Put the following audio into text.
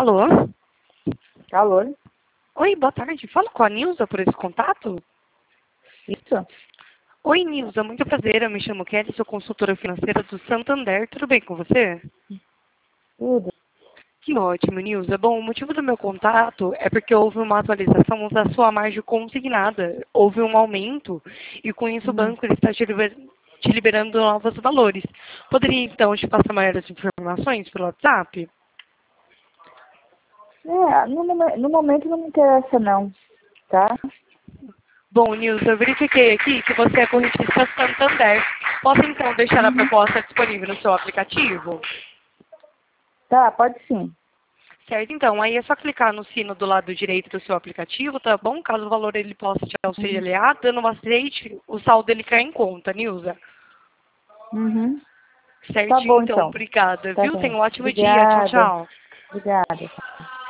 Alô? Alô? Oi, boa tarde. Falo com a Nilza por esse contato? Isso? Oi, Nilza. Muito prazer. Eu me chamo Kelly, sou consultora financeira do Santander. Tudo bem com você? Tudo. Que ótimo, Nilza. Bom, o motivo do meu contato é porque houve uma atualização da sua margem consignada. Houve um aumento e com isso o banco ele está te liberando novos valores. Poderia, então, te passar maiores informações pelo WhatsApp? No momento não me interessa não, tá? Bom, Nilson, eu verifiquei aqui que você é correntista Santander. Posso então deixar a proposta disponível no seu aplicativo? Tá, pode sim. Certo, então, aí é só clicar no sino do lado direito do seu aplicativo, tá bom? Caso o valor ele possa te auxiliar, dando um aceite, o saldo ele cai em conta, Nilza. Uhum. Tá Certinho, bom então, então. obrigada, Tá viu? Tenha bem. um ótimo dia. Tchau, Obrigada. tchau. Obrigada.